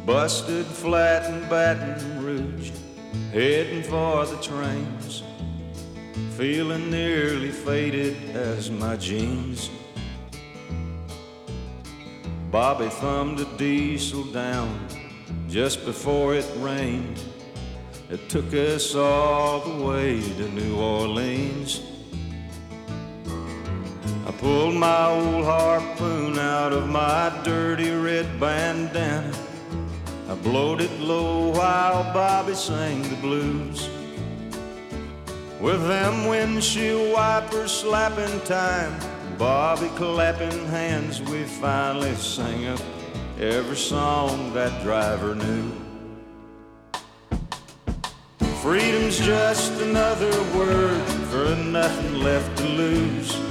busted flat in Baton Rouge, heading for the trains, feeling nearly faded as my jeans. Bobby thumbed a diesel down just before it rained. It took us all the way to New Orleans. I pulled my old harpoon out of my dirty red bandana. I blowed it low while Bobby sang the blues. With them windshield wipers slapping time, Bobby clapping hands, we finally sang up every song that driver knew. Freedom's just another word for nothing left to lose.